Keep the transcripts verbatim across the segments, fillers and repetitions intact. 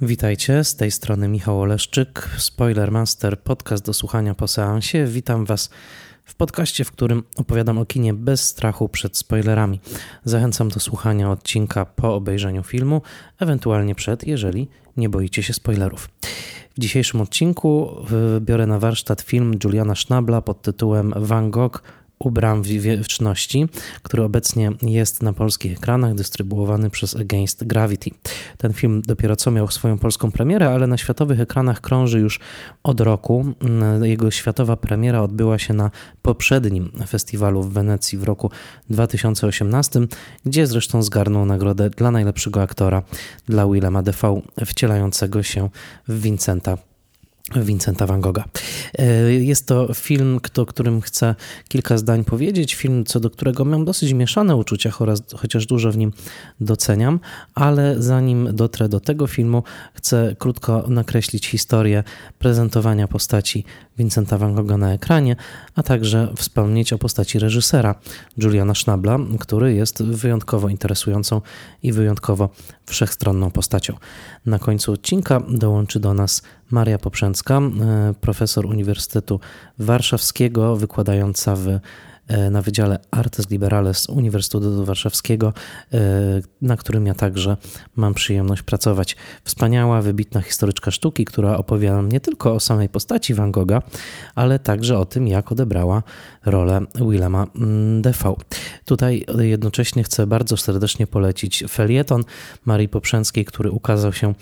Witajcie, z tej strony Michał Oleszczyk, Spoilermaster, podcast do słuchania po seansie. Witam Was w podcaście, w którym opowiadam o kinie bez strachu przed spoilerami. Zachęcam do słuchania odcinka po obejrzeniu filmu, ewentualnie przed, jeżeli nie boicie się spoilerów. W dzisiejszym odcinku biorę na warsztat film Juliana Schnabla pod tytułem Van Gogh u bram wieczności, który obecnie jest na polskich ekranach, dystrybuowany przez Against Gravity. Ten film dopiero co miał swoją polską premierę, ale na światowych ekranach krąży już od roku. Jego światowa premiera odbyła się na poprzednim festiwalu w Wenecji w roku dwa tysiące osiemnastym, gdzie zresztą zgarnął nagrodę dla najlepszego aktora dla Willema Dafoe, wcielającego się w Vincenta Vincenta van Gogha. Jest to film, o którym chcę kilka zdań powiedzieć, film, co do którego mam dosyć mieszane uczucia, chociaż dużo w nim doceniam, ale zanim dotrę do tego filmu, chcę krótko nakreślić historię prezentowania postaci Vincenta van Gogha na ekranie, a także wspomnieć o postaci reżysera Juliana Schnabla, który jest wyjątkowo interesującą i wyjątkowo wszechstronną postacią. Na końcu odcinka dołączy do nas Maria Poprzęcka, profesor Uniwersytetu Warszawskiego, wykładająca w na Wydziale Artes Liberales Uniwersytetu Warszawskiego, na którym ja także mam przyjemność pracować. Wspaniała, wybitna historyczka sztuki, która opowiada nam nie tylko o samej postaci Van Gogha, ale także o tym, jak odebrała rolę Willema Dafoe. Tutaj jednocześnie chcę bardzo serdecznie polecić felieton Marii Poprzęckiej, który ukazał się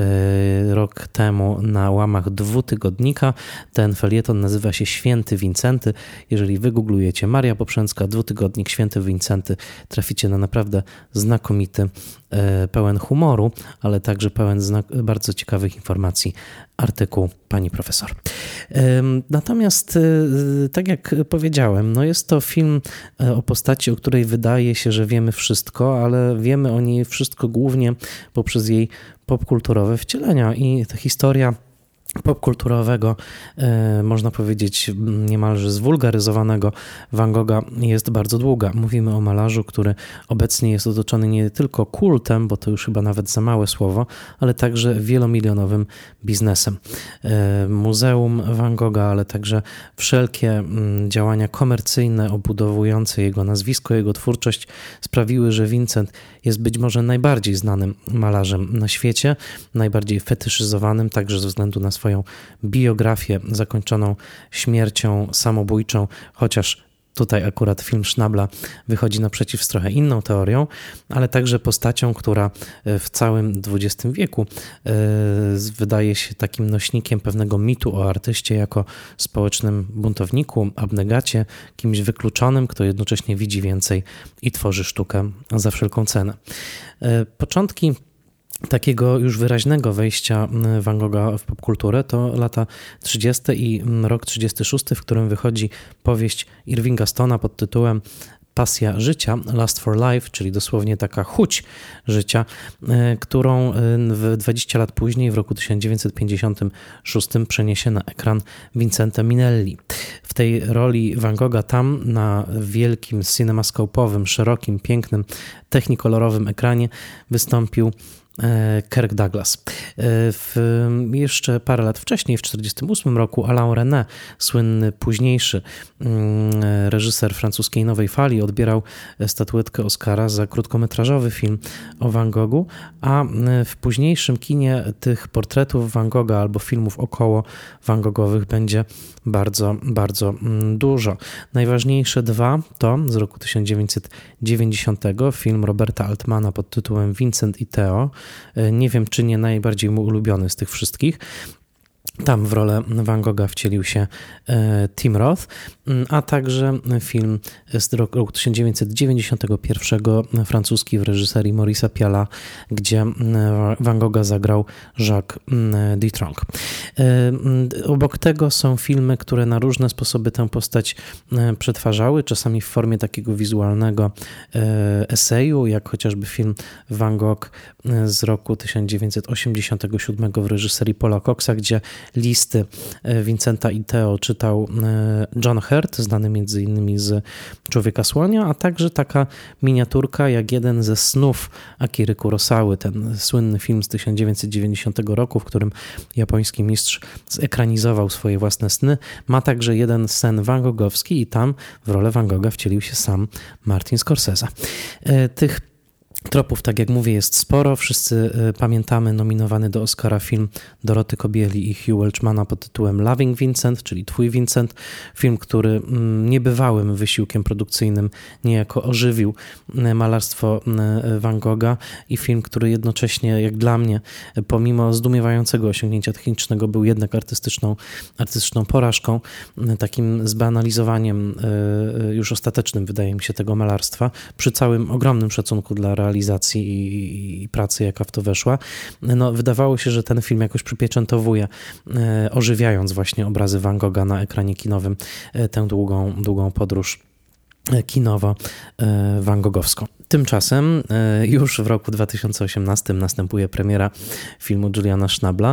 rok temu na łamach dwutygodnika. Ten felieton nazywa się Święty Wincenty. Jeżeli wygooglujecie Maria Poprzęcka, dwutygodnik Święty Wincenty, traficie na naprawdę znakomity, pełen humoru, ale także pełen znak- bardzo ciekawych informacji artykuł pani profesor. Natomiast, tak jak powiedziałem, no jest to film o postaci, o której wydaje się, że wiemy wszystko, ale wiemy o niej wszystko głównie poprzez jej popkulturowe wcielenia i ta historia popkulturowego, e, można powiedzieć niemalże zwulgaryzowanego Van Gogha jest bardzo długa. Mówimy o malarzu, który obecnie jest otoczony nie tylko kultem, bo to już chyba nawet za małe słowo, ale także wielomilionowym biznesem. E, Muzeum Van Gogha, ale także wszelkie m, działania komercyjne obudowujące jego nazwisko, jego twórczość sprawiły, że Vincent jest być może najbardziej znanym malarzem na świecie, najbardziej fetyszyzowanym, także ze względu na swoją biografię zakończoną śmiercią samobójczą, chociaż tutaj akurat film Schnabla wychodzi naprzeciw z trochę inną teorią, ale także postacią, która w całym dwudziestym wieku wydaje się takim nośnikiem pewnego mitu o artyście jako społecznym buntowniku, abnegacie, kimś wykluczonym, kto jednocześnie widzi więcej i tworzy sztukę za wszelką cenę. Początki takiego już wyraźnego wejścia Van Gogha w popkulturę to lata trzydzieste i rok trzydziesty szósty, w którym wychodzi powieść Irvinga Stona pod tytułem Pasja życia, Lust for Life, czyli dosłownie taka chuć życia, którą w dwadzieścia lat później, w roku tysiąc dziewięćset pięćdziesiątym szóstym przeniesie na ekran Vincente Minnelli. W tej roli Van Gogha tam na wielkim, cinemascopowym, szerokim, pięknym, technikolorowym ekranie wystąpił Kirk Douglas. W, jeszcze parę lat wcześniej, w tysiąc dziewięćset czterdziestym ósmym roku, Alain Resnais, słynny późniejszy reżyser francuskiej Nowej Fali, odbierał statuetkę Oscara za krótkometrażowy film o Van Goghu, a w późniejszym kinie tych portretów Van Gogha albo filmów około Van Goghowych będzie bardzo, bardzo dużo. Najważniejsze dwa to z roku tysiąc dziewięćset dziewięćdziesiątego film Roberta Altmana pod tytułem Vincent i Theo. Nie wiem, czy nie najbardziej mu ulubiony z tych wszystkich. Tam w rolę Van Gogha wcielił się Tim Roth, a także film z roku tysiąc dziewięćset dziewięćdziesiątego pierwszego, francuski w reżyserii Maurice'a Piala, gdzie Van Gogha zagrał Jacques Dutronc. Obok tego są filmy, które na różne sposoby tę postać przetwarzały, czasami w formie takiego wizualnego eseju, jak chociażby film Van Gogh z roku tysiąc dziewięćset osiemdziesiątego siódmego w reżyserii Paula Coxa, gdzie listy Vincenta i Theo czytał John Hurt, znany między innymi z Człowieka Słonia, a także taka miniaturka jak jeden ze snów Akiry Kurosawy, ten słynny film z tysiąc dziewięćset dziewięćdziesiątego roku, w którym japoński mistrz zekranizował swoje własne sny. Ma także jeden sen van Goghowski i tam w rolę Van Gogha wcielił się sam Martin Scorsese. Tych tropów, tak jak mówię, jest sporo. Wszyscy pamiętamy nominowany do Oscara film Doroty Kobieli i Hugh Welchmana pod tytułem Loving Vincent, czyli Twój Vincent. Film, który niebywałym wysiłkiem produkcyjnym niejako ożywił malarstwo Van Gogha i film, który jednocześnie, jak dla mnie, pomimo zdumiewającego osiągnięcia technicznego, był jednak artystyczną, artystyczną porażką, takim zbanalizowaniem już ostatecznym, wydaje mi się, tego malarstwa, przy całym ogromnym szacunku dla realizacji i, i pracy, jaka w to weszła. No, wydawało się, że ten film jakoś przypieczętowuje, e, ożywiając właśnie obrazy Van Gogha na ekranie kinowym, e, tę długą, długą podróż kinowo-van Goghowską. Tymczasem już w roku dwa tysiące osiemnastym następuje premiera filmu Juliana Schnabla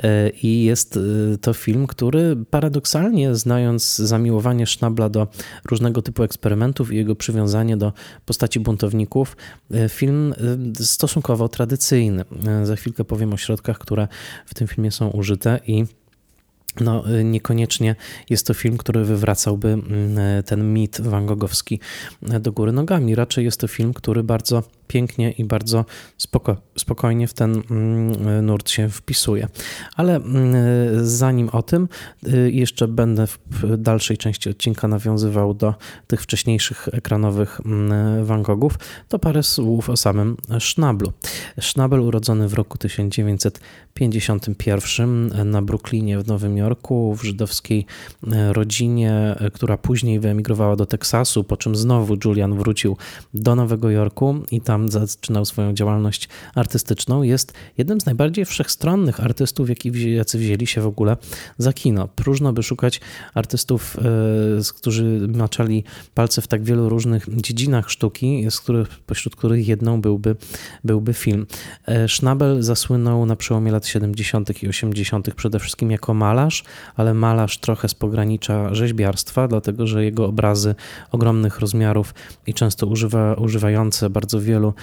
i jest to film, który paradoksalnie, znając zamiłowanie Schnabla do różnego typu eksperymentów i jego przywiązanie do postaci buntowników, film stosunkowo tradycyjny. Za chwilkę powiem o środkach, które w tym filmie są użyte i no, niekoniecznie jest to film, który wywracałby ten mit van Goghowski do góry nogami. Raczej jest to film, który bardzo pięknie i bardzo spoko- spokojnie w ten nurt się wpisuje. Ale zanim o tym, jeszcze będę w dalszej części odcinka nawiązywał do tych wcześniejszych ekranowych Van Goghów, to parę słów o samym Schnablu. Schnabel urodzony w roku tysiąc dziewięćset pięćdziesiątym pierwszym na Brooklynie w Nowym Jorku, w żydowskiej rodzinie, która później wyemigrowała do Teksasu, po czym znowu Julian wrócił do Nowego Jorku i tam zaczynał swoją działalność artystyczną. Jest jednym z najbardziej wszechstronnych artystów, jacy wzięli się w ogóle za kino. Próżno by szukać artystów, którzy maczali palce w tak wielu różnych dziedzinach sztuki, z których, pośród których jedną byłby, byłby film. Schnabel zasłynął na przełomie lat siedemdziesiątych i osiemdziesiątych przede wszystkim jako malarz, ale malarz trochę z pogranicza rzeźbiarstwa, dlatego że jego obrazy ogromnych rozmiarów i często używa, używające bardzo wielu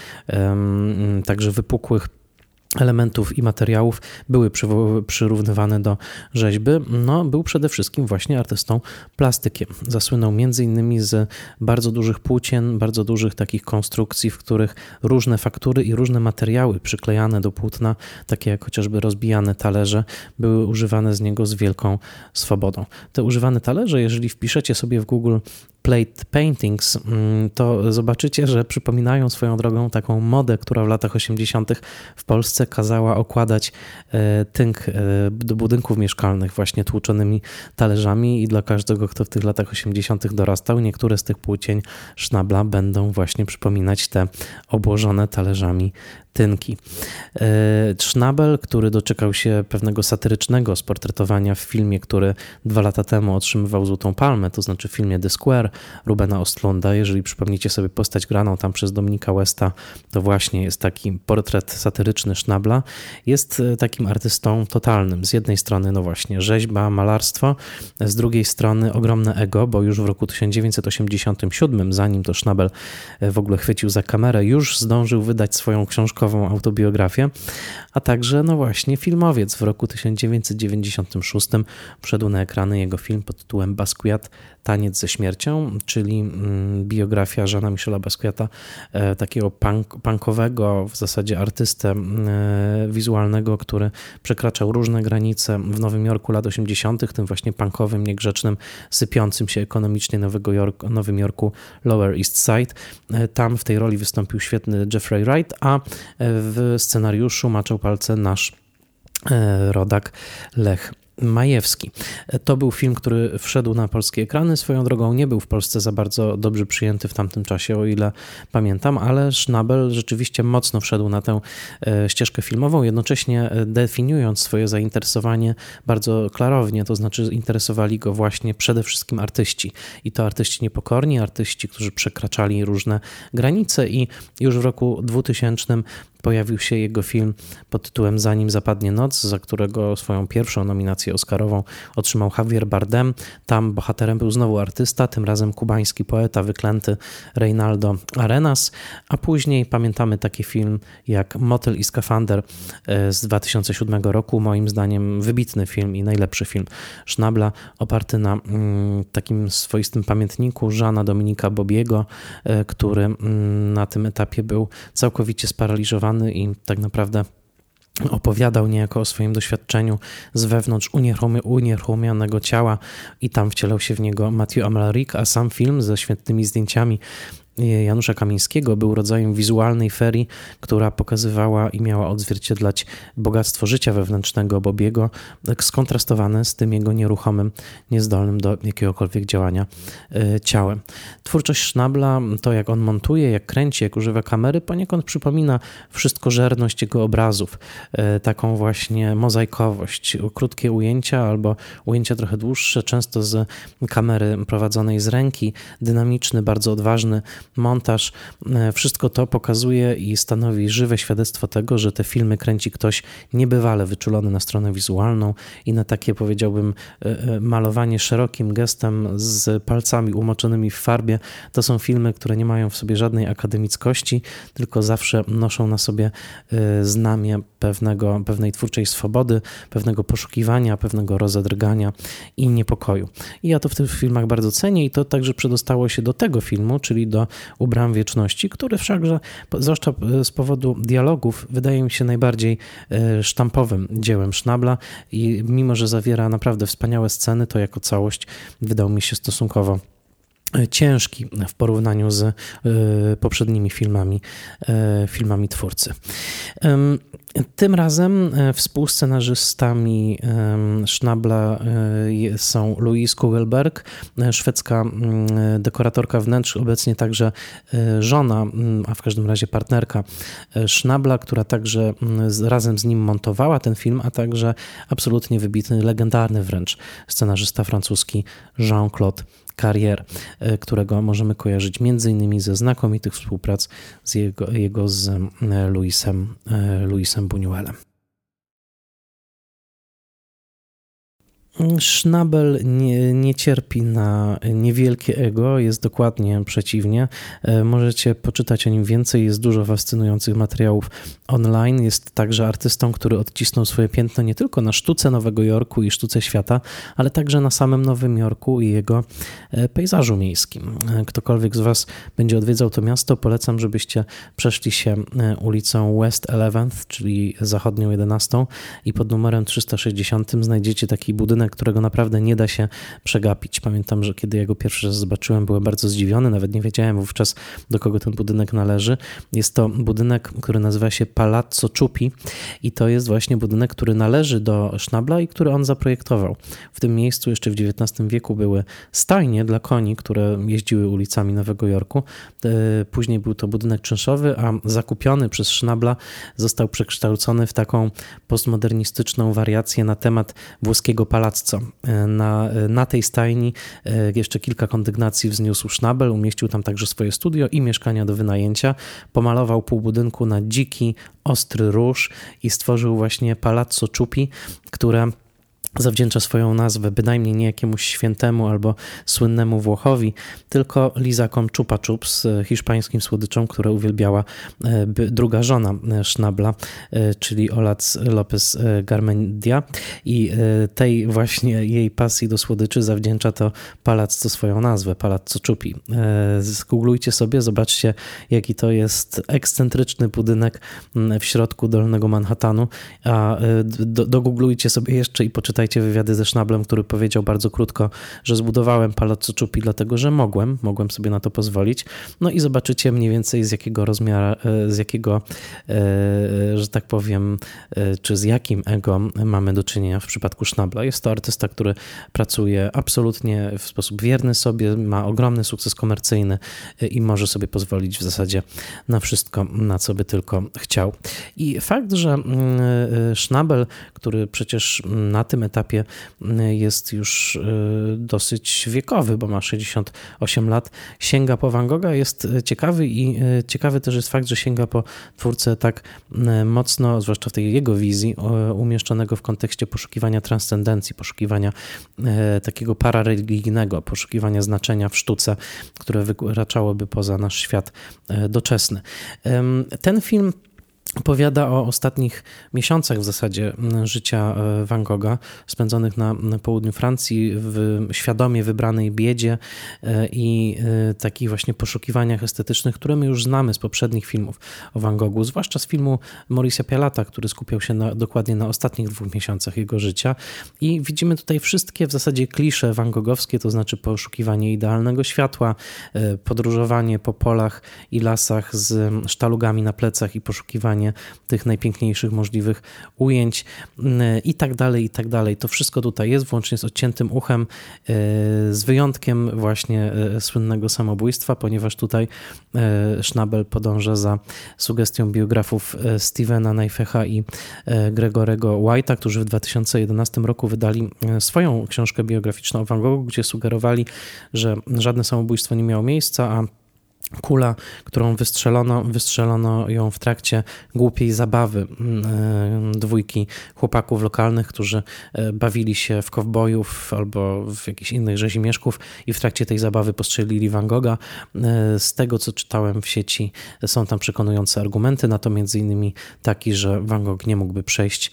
um, także wypukłych elementów i materiałów były przyrównywane do rzeźby. No, był przede wszystkim właśnie artystą plastykiem. Zasłynął między innymi z bardzo dużych płócien, bardzo dużych takich konstrukcji, w których różne faktury i różne materiały przyklejane do płótna, takie jak chociażby rozbijane talerze, były używane z niego z wielką swobodą. Te używane talerze, jeżeli wpiszecie sobie w Google plate paintings, to zobaczycie, że przypominają swoją drogą taką modę, która w latach osiemdziesiątych w Polsce kazała okładać tynk do budynków mieszkalnych właśnie tłuczonymi talerzami i dla każdego, kto w tych latach osiemdziesiątych dorastał, niektóre z tych płócień Schnabla będą właśnie przypominać te obłożone talerzami tynki. Schnabel, który doczekał się pewnego satyrycznego sportretowania w filmie, który dwa lata temu otrzymywał Złotą Palmę, to znaczy w filmie The Square Rubena Östlunda. Jeżeli przypomnicie sobie postać graną tam przez Dominika Westa, to właśnie jest taki portret satyryczny Schnabla. Jest takim artystą totalnym. Z jednej strony no właśnie rzeźba, malarstwo, z drugiej strony ogromne ego, bo już w roku tysiąc dziewięćset osiemdziesiątym siódmym, zanim to Schnabel w ogóle chwycił za kamerę, już zdążył wydać swoją książkową autobiografię, a także no właśnie filmowiec. W roku tysiąc dziewięćset dziewięćdziesiątym szóstym wszedł na ekrany jego film pod tytułem Basquiat, Taniec ze śmiercią, czyli biografia Jeana Michela Basquiata, takiego punk, punkowego w zasadzie artystę wizualnego, który przekraczał różne granice w Nowym Jorku lat osiemdziesiątych, tym właśnie punkowym, niegrzecznym, sypiącym się ekonomicznie Nowego Jorku, Nowym Jorku Lower East Side. Tam w tej roli wystąpił świetny Jeffrey Wright, a w scenariuszu maczał palce nasz rodak Lech Majewski. To był film, który wszedł na polskie ekrany. Swoją drogą nie był w Polsce za bardzo dobrze przyjęty w tamtym czasie, o ile pamiętam, ale Schnabel rzeczywiście mocno wszedł na tę ścieżkę filmową, jednocześnie definiując swoje zainteresowanie bardzo klarownie, to znaczy interesowali go właśnie przede wszystkim artyści. I to artyści niepokorni, artyści, którzy przekraczali różne granice i już w roku dwutysięcznym pojawił się jego film pod tytułem Zanim zapadnie noc, za którego swoją pierwszą nominację nominację oscarową otrzymał Javier Bardem. Tam bohaterem był znowu artysta, tym razem kubański poeta wyklęty Reinaldo Arenas, a później pamiętamy taki film jak Motyl i skafander z dwa tysiące siódmego roku, moim zdaniem wybitny film i najlepszy film Schnabla, oparty na mm, takim swoistym pamiętniku Jeana Dominika Bobiego, y, który mm, na tym etapie był całkowicie sparaliżowany i tak naprawdę opowiadał niejako o swoim doświadczeniu z wewnątrz unieruchomi- unieruchomionego ciała i tam wcielał się w niego Mathieu Amalric, a sam film ze świetnymi zdjęciami Janusza Kamińskiego był rodzajem wizualnej ferii, która pokazywała i miała odzwierciedlać bogactwo życia wewnętrznego Bobiego, skontrastowane z tym jego nieruchomym, niezdolnym do jakiegokolwiek działania ciałem. Twórczość Schnabla, to jak on montuje, jak kręci, jak używa kamery, poniekąd przypomina wszystkożerność jego obrazów, taką właśnie mozaikowość, krótkie ujęcia albo ujęcia trochę dłuższe, często z kamery prowadzonej z ręki, dynamiczny, bardzo odważny montaż. Wszystko to pokazuje i stanowi żywe świadectwo tego, że te filmy kręci ktoś niebywale wyczulony na stronę wizualną i na takie, powiedziałbym, malowanie szerokim gestem z palcami umoczonymi w farbie. To są filmy, które nie mają w sobie żadnej akademickości, tylko zawsze noszą na sobie znamię pewnego, pewnej twórczej swobody, pewnego poszukiwania, pewnego rozedrgania i niepokoju. I ja to w tych filmach bardzo cenię i to także przedostało się do tego filmu, czyli do U bram wieczności, który wszakże, zwłaszcza z powodu dialogów, wydaje mi się najbardziej sztampowym dziełem Schnabla i mimo, że zawiera naprawdę wspaniałe sceny, to jako całość wydał mi się stosunkowo ciężki w porównaniu z poprzednimi filmami, filmami twórcy. Tym razem współscenarzystami Schnabla są Louise Kugelberg, szwedzka dekoratorka wnętrz, obecnie także żona, a w każdym razie partnerka Schnabla, która także razem z nim montowała ten film, a także absolutnie wybitny, legendarny wręcz scenarzysta francuski Jean-Claude Carrière, którego możemy kojarzyć między innymi ze znakomitych współprac z jego, jego z Luisem, Luisem Buñuelem. Schnabel nie, nie cierpi na niewielkie ego, jest dokładnie przeciwnie. Możecie poczytać o nim więcej, jest dużo fascynujących materiałów online. Jest także artystą, który odcisnął swoje piętno nie tylko na sztuce Nowego Jorku i sztuce świata, ale także na samym Nowym Jorku i jego pejzażu miejskim. Ktokolwiek z Was będzie odwiedzał to miasto, polecam, żebyście przeszli się ulicą West eleventh, czyli zachodnią jedenastą i pod numerem trzysta sześćdziesiątym znajdziecie taki budynek, którego naprawdę nie da się przegapić. Pamiętam, że kiedy ja go pierwszy raz zobaczyłem, byłem bardzo zdziwiony, nawet nie wiedziałem wówczas, do kogo ten budynek należy. Jest to budynek, który nazywa się Palazzo Ciuppi i to jest właśnie budynek, który należy do Schnabla i który on zaprojektował. W tym miejscu jeszcze w dziewiętnastym wieku były stajnie dla koni, które jeździły ulicami Nowego Jorku. Później był to budynek czynszowy, a zakupiony przez Schnabla został przekształcony w taką postmodernistyczną wariację na temat włoskiego palazzo. Na, na tej stajni jeszcze kilka kondygnacji wzniósł Schnabel, umieścił tam także swoje studio i mieszkania do wynajęcia. Pomalował pół budynku na dziki, ostry róż i stworzył właśnie Palazzo Ciuppi, które zawdzięcza swoją nazwę bynajmniej nie jakiemuś świętemu albo słynnemu Włochowi, tylko lizakom Chupa Chups, hiszpańskim słodyczom, które uwielbiała druga żona Schnabla, czyli Olac López Garmendia i tej właśnie jej pasji do słodyczy zawdzięcza to palazzo swoją nazwę, Palazzo Ciuppi. Zgooglujcie sobie, zobaczcie, jaki to jest ekscentryczny budynek w środku Dolnego Manhattanu, a dogooglujcie sobie jeszcze i poczytajcie wywiady ze Schnablem, który powiedział bardzo krótko, że zbudowałem Palazzo Ciuppi dlatego, że mogłem, mogłem sobie na to pozwolić. No i zobaczycie mniej więcej z jakiego rozmiaru, z jakiego, że tak powiem, czy z jakim ego mamy do czynienia w przypadku Schnabla. Jest to artysta, który pracuje absolutnie w sposób wierny sobie, ma ogromny sukces komercyjny i może sobie pozwolić w zasadzie na wszystko, na co by tylko chciał. I fakt, że Schnabel, który przecież na tym etapie jest już dosyć wiekowy, bo ma sześćdziesiąt osiem lat, sięga po Van Gogha. Jest ciekawy i ciekawy też jest fakt, że sięga po twórcę tak mocno, zwłaszcza w tej jego wizji, umieszczonego w kontekście poszukiwania transcendencji, poszukiwania takiego parareligijnego, poszukiwania znaczenia w sztuce, które wykraczałoby poza nasz świat doczesny. Ten film opowiada o ostatnich miesiącach w zasadzie życia Van Gogha, spędzonych na południu Francji w świadomie wybranej biedzie i takich właśnie poszukiwaniach estetycznych, które my już znamy z poprzednich filmów o Van Goghu, zwłaszcza z filmu Maurice'a Pialata, który skupiał się na, dokładnie na ostatnich dwóch miesiącach jego życia. I widzimy tutaj wszystkie w zasadzie klisze van Goghowskie, to znaczy poszukiwanie idealnego światła, podróżowanie po polach i lasach z sztalugami na plecach i poszukiwanie tych najpiękniejszych możliwych ujęć i tak dalej, i tak dalej. To wszystko tutaj jest, włącznie z odciętym uchem, z wyjątkiem właśnie słynnego samobójstwa, ponieważ tutaj Schnabel podąża za sugestią biografów Stevena Naifeha i Gregorego White'a, którzy w dwa tysiące jedenastym roku wydali swoją książkę biograficzną o Van Goghu, gdzie sugerowali, że żadne samobójstwo nie miało miejsca, a kula, którą wystrzelono, wystrzelono ją w trakcie głupiej zabawy dwójki chłopaków lokalnych, którzy bawili się w kowbojów albo w jakichś innych rzezimieszków i w trakcie tej zabawy postrzelili Van Gogha. Z tego, co czytałem w sieci, są tam przekonujące argumenty, na to między innymi taki, że Van Gogh nie mógłby przejść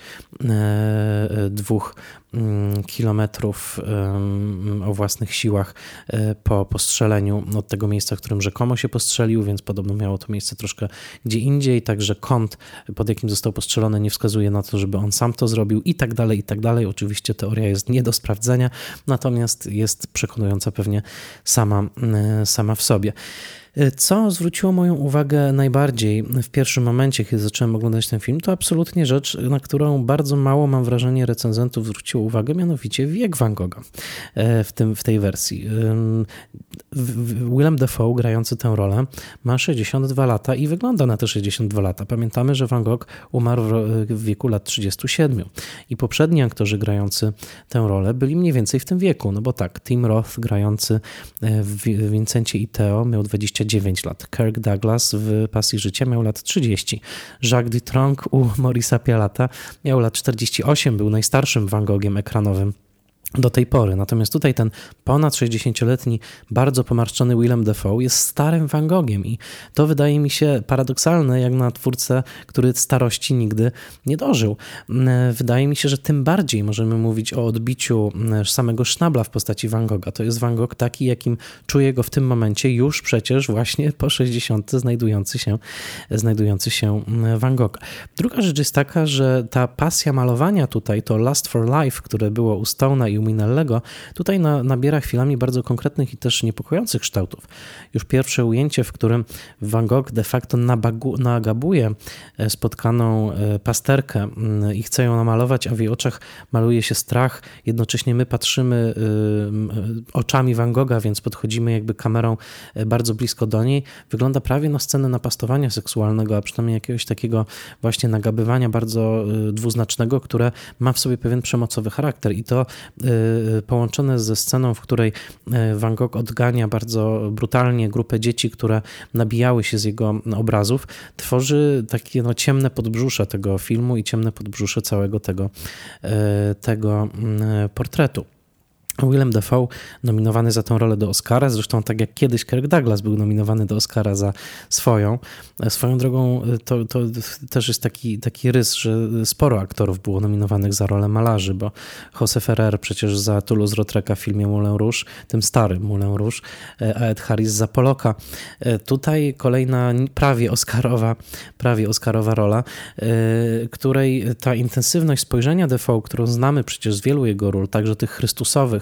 dwóch kilometrów o własnych siłach po postrzeleniu od tego miejsca, w którym rzekomo się postrzelił, więc podobno miało to miejsce troszkę gdzie indziej, także kąt, pod jakim został postrzelony, nie wskazuje na to, żeby on sam to zrobił i tak dalej, i tak dalej. Oczywiście teoria jest nie do sprawdzenia, natomiast jest przekonująca pewnie sama, sama w sobie. Co zwróciło moją uwagę najbardziej w pierwszym momencie, kiedy zacząłem oglądać ten film, to absolutnie rzecz, na którą bardzo mało, mam wrażenie, recenzentów zwróciło uwagę, mianowicie wiek Van Gogha w, tym, w tej wersji. Willem Dafoe, grający tę rolę, ma sześćdziesiąt dwa lata i wygląda na te sześćdziesiąt dwa lata. Pamiętamy, że Van Gogh umarł w wieku lat trzydziestu siedmiu i poprzedni aktorzy grający tę rolę byli mniej więcej w tym wieku, no bo tak, Tim Roth grający w Vincencie i Theo miał dwadzieścia dziewięć lat. Kirk Douglas w Pasji życia miał lat trzydzieści. Jacques Dutronc u Maurice'a Pialata miał lat czterdzieści osiem, był najstarszym Van Gogiem ekranowym do tej pory. Natomiast tutaj ten ponad sześćdziesięcioletni, bardzo pomarszczony Willem Dafoe jest starym Van Gogiem i to wydaje mi się paradoksalne jak na twórcę, który starości nigdy nie dożył. Wydaje mi się, że tym bardziej możemy mówić o odbiciu samego Schnabla w postaci Van Gogha. To jest Van Gogh taki, jakim czuję go w tym momencie już przecież właśnie po sześćdziesiątce znajdujący się, znajdujący się Van Gogh. Druga rzecz jest taka, że ta pasja malowania tutaj, to Lust for Life, które było u Stone'a i u Minellego, tutaj na, nabiera chwilami bardzo konkretnych i też niepokojących kształtów. Już pierwsze ujęcie, w którym Van Gogh de facto nabagu, nagabuje spotkaną pasterkę i chce ją namalować, a w jej oczach maluje się strach. Jednocześnie my patrzymy oczami Van Gogha, więc podchodzimy jakby kamerą bardzo blisko do niej. Wygląda prawie na scenę napastowania seksualnego, a przynajmniej jakiegoś takiego właśnie nagabywania bardzo dwuznacznego, które ma w sobie pewien przemocowy charakter i to połączone ze sceną, w której Van Gogh odgania bardzo brutalnie grupę dzieci, które nabijały się z jego obrazów, tworzy takie no, ciemne podbrzusze tego filmu i ciemne podbrzusze całego tego, tego portretu. Willem Dafoe nominowany za tę rolę do Oscara, zresztą tak jak kiedyś Kirk Douglas był nominowany do Oscara za swoją. Swoją drogą to, to też jest taki, taki rys, że sporo aktorów było nominowanych za rolę malarzy, bo José Ferrer przecież za Toulouse-Lautrecha w filmie Moulin Rouge, tym starym Moulin Rouge, a Ed Harris za Polloka. Tutaj kolejna prawie oscarowa, prawie oscarowa rola, której ta intensywność spojrzenia Dafoe, którą znamy przecież z wielu jego ról, także tych chrystusowych,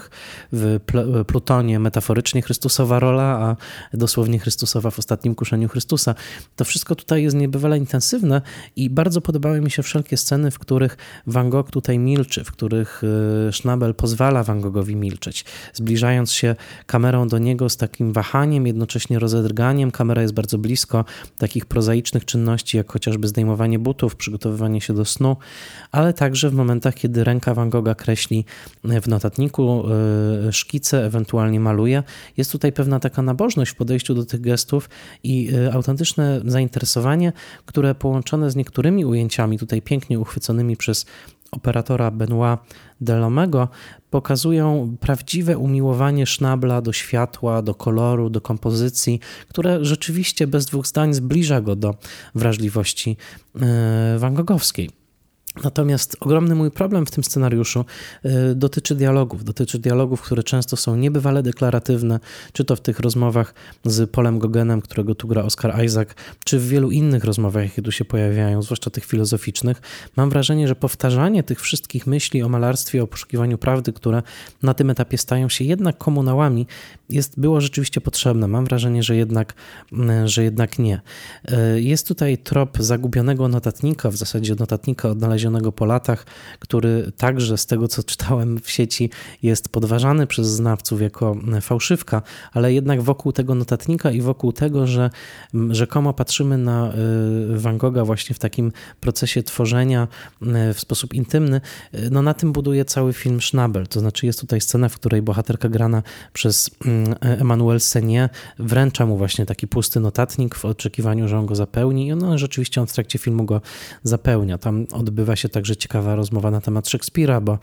Vangogowych. W Plutonie metaforycznie Chrystusowa rola, a dosłownie Chrystusowa w Ostatnim Kuszeniu Chrystusa. To wszystko tutaj jest niebywale intensywne i bardzo podobały mi się wszelkie sceny, w których Van Gogh tutaj milczy, w których Schnabel pozwala Van Goghowi milczeć, zbliżając się kamerą do niego z takim wahaniem, jednocześnie rozedrganiem. Kamera jest bardzo blisko takich prozaicznych czynności, jak chociażby zdejmowanie butów, przygotowywanie się do snu, ale także w momentach, kiedy ręka Van Gogha kreśli w notatniku szkice, ewentualnie maluje. Jest tutaj pewna taka nabożność w podejściu do tych gestów i autentyczne zainteresowanie, które połączone z niektórymi ujęciami, tutaj pięknie uchwyconymi przez operatora Benoit Delhommego, pokazują prawdziwe umiłowanie Schnabla do światła, do koloru, do kompozycji, które rzeczywiście bez dwóch zdań zbliża go do wrażliwości Van Goghowskiej. Natomiast ogromny mój problem w tym scenariuszu y, dotyczy dialogów. Dotyczy dialogów, które często są niebywale deklaratywne, czy to w tych rozmowach z Paulem Gauguinem, którego tu gra Oscar Isaac, czy w wielu innych rozmowach, jakie tu się pojawiają, zwłaszcza tych filozoficznych. Mam wrażenie, że powtarzanie tych wszystkich myśli o malarstwie, o poszukiwaniu prawdy, które na tym etapie stają się jednak komunałami, jest, było rzeczywiście potrzebne. Mam wrażenie, że jednak, że jednak nie. Y, jest tutaj trop zagubionego notatnika, w zasadzie notatnika odnalezionego po latach, który także z tego, co czytałem w sieci, jest podważany przez znawców jako fałszywka, ale jednak wokół tego notatnika i wokół tego, że rzekomo patrzymy na Van Gogha właśnie w takim procesie tworzenia w sposób intymny, no na tym buduje cały film Schnabel. To znaczy jest tutaj scena, w której bohaterka grana przez Emmanuelle Seigner wręcza mu właśnie taki pusty notatnik w oczekiwaniu, że on go zapełni i no, rzeczywiście on w trakcie filmu go zapełnia. Tam odbywa się także ciekawa rozmowa na temat Szekspira, bo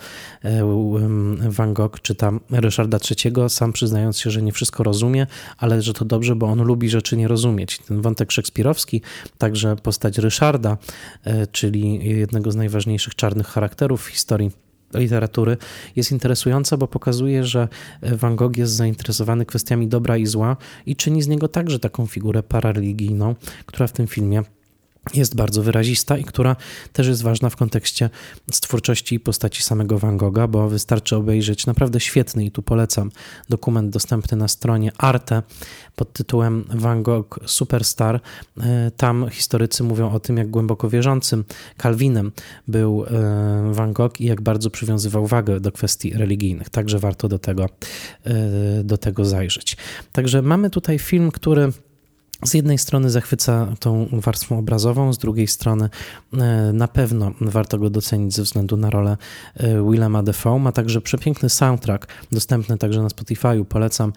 Van Gogh czyta Ryszarda trzeciego, sam przyznając się, że nie wszystko rozumie, ale że to dobrze, bo on lubi rzeczy nie rozumieć. Ten wątek szekspirowski, także postać Ryszarda, czyli jednego z najważniejszych czarnych charakterów w historii literatury, jest interesująca, bo pokazuje, że Van Gogh jest zainteresowany kwestiami dobra i zła i czyni z niego także taką figurę parareligijną, która w tym filmie jest bardzo wyrazista i która też jest ważna w kontekście twórczości i postaci samego Van Gogha, bo wystarczy obejrzeć naprawdę świetny, i tu polecam, dokument dostępny na stronie Arte pod tytułem Van Gogh Superstar. Tam historycy mówią o tym, jak głęboko wierzącym Calvinem był Van Gogh i jak bardzo przywiązywał wagę do kwestii religijnych. Także warto do tego, do tego zajrzeć. Także mamy tutaj film, który z jednej strony zachwyca tą warstwą obrazową, z drugiej strony na pewno warto go docenić ze względu na rolę Willema Dafoe. Ma także przepiękny soundtrack, dostępny także na Spotify'u. Polecam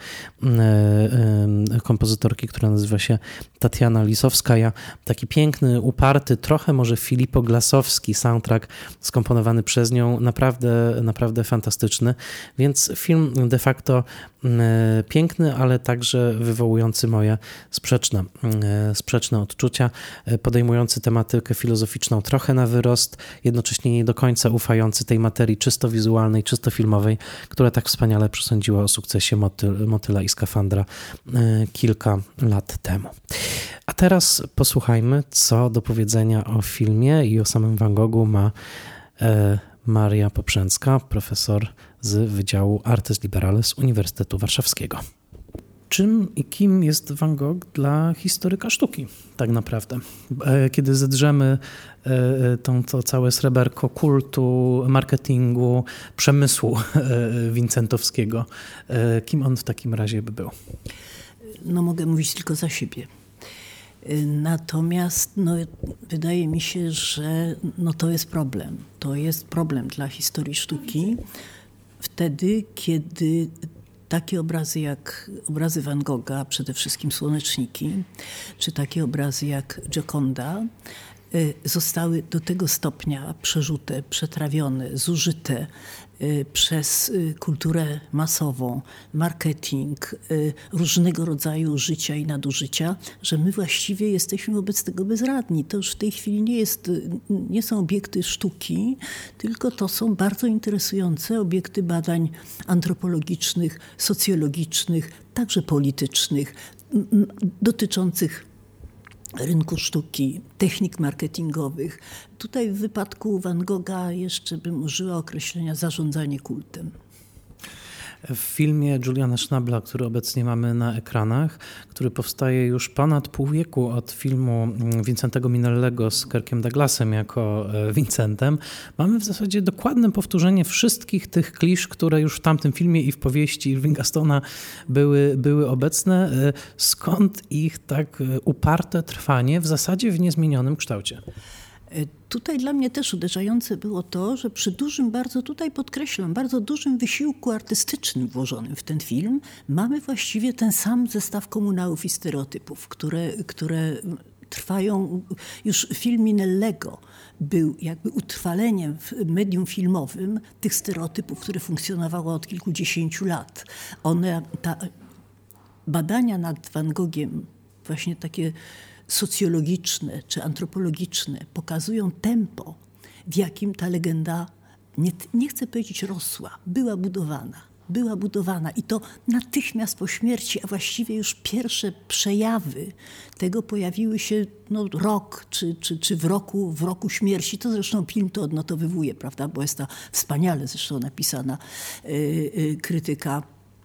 kompozytorki, która nazywa się Tatiana Lisowskaja. Taki piękny, uparty, trochę może Filipo-Glasowski soundtrack skomponowany przez nią. Naprawdę, naprawdę fantastyczny. Więc film de facto piękny, ale także wywołujący moje sprzeczne, sprzeczne odczucia, podejmujący tematykę filozoficzną trochę na wyrost, jednocześnie nie do końca ufający tej materii czysto wizualnej, czysto filmowej, która tak wspaniale przesądziła o sukcesie Motyl, Motyla i Skafandra kilka lat temu. A teraz posłuchajmy, co do powiedzenia o filmie i o samym Van Goghu ma Maria Poprzęcka, profesor z Wydziału Artes Liberales Uniwersytetu Warszawskiego. Czym i kim jest Van Gogh dla historyka sztuki tak naprawdę? Kiedy zedrzemy to, to całe sreberko kultu, marketingu, przemysłu wincentowskiego, kim on w takim razie by był? No mogę mówić tylko za siebie. Natomiast no, wydaje mi się, że no, to jest problem. To jest problem dla historii sztuki wtedy, kiedy takie obrazy jak obrazy Van Gogha, przede wszystkim Słoneczniki, czy takie obrazy jak Gioconda zostały do tego stopnia przerzute, przetrawione, zużyte przez kulturę masową, marketing, różnego rodzaju życia i nadużycia, że my właściwie jesteśmy wobec tego bezradni. To już w tej chwili nie, jest, nie są obiekty sztuki, tylko to są bardzo interesujące obiekty badań antropologicznych, socjologicznych, także politycznych, dotyczących rynku sztuki, technik marketingowych. Tutaj w wypadku Van Gogha jeszcze bym użyła określenia zarządzanie kultem. W filmie Juliana Schnabla, który obecnie mamy na ekranach, który powstaje już ponad pół wieku od filmu Vincentego Minellego z Kirkiem Douglasem jako Vincentem, mamy w zasadzie dokładne powtórzenie wszystkich tych klisz, które już w tamtym filmie i w powieści Irvinga Stone'a były, były obecne. Skąd ich tak uparte trwanie w zasadzie w niezmienionym kształcie? Tutaj dla mnie też uderzające było to, że przy dużym, bardzo tutaj podkreślam, bardzo dużym wysiłku artystycznym włożonym w ten film mamy właściwie ten sam zestaw komunałów i stereotypów, które, które trwają. Już film Minellego był jakby utrwaleniem w medium filmowym tych stereotypów, które funkcjonowały od kilkudziesięciu lat. One, ta, badania nad Van Gogiem, właśnie takie socjologiczne czy antropologiczne, pokazują tempo, w jakim ta legenda, nie, nie chcę powiedzieć rosła, była budowana. Była budowana i to natychmiast po śmierci, a właściwie już pierwsze przejawy tego pojawiły się no, rok czy, czy, czy w, roku, w roku śmierci. To zresztą film to odnotowywuje, prawda, bo jest ta wspaniale zresztą napisana y, y, krytyka,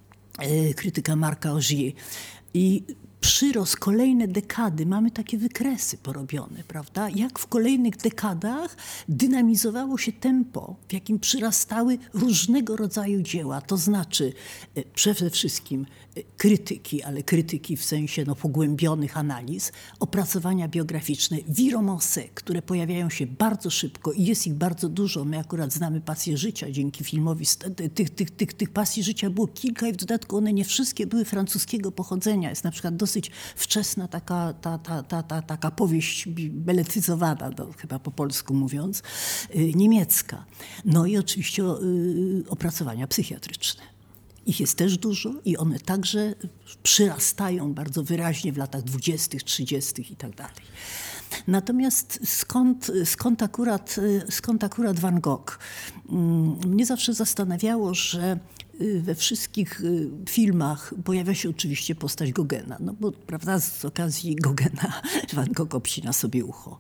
y, krytyka Marka Augier. I przyrost, kolejne dekady, mamy takie wykresy porobione, prawda? Jak w kolejnych dekadach dynamizowało się tempo, w jakim przyrastały różnego rodzaju dzieła, to znaczy przede wszystkim krytyki, ale krytyki w sensie no, pogłębionych analiz, opracowania biograficzne, wiromanse, które pojawiają się bardzo szybko i jest ich bardzo dużo. My akurat znamy pasję życia dzięki filmowi. Tych, tych, tych, tych pasji życia było kilka i w dodatku one nie wszystkie były francuskiego pochodzenia. Jest na przykład dosyć wczesna taka, ta, ta, ta, ta, taka powieść beletryzowana, no, chyba po polsku mówiąc, y, niemiecka. No i oczywiście y, opracowania psychiatryczne. Ich jest też dużo i one także przyrastają bardzo wyraźnie w latach dwudziestych, trzydziestych i tak dalej. Natomiast skąd, skąd, akurat, skąd akurat Van Gogh? Mnie zawsze zastanawiało, że we wszystkich filmach pojawia się oczywiście postać Gogena, no bo prawda, z okazji Gogena Van Gogh obcina sobie ucho.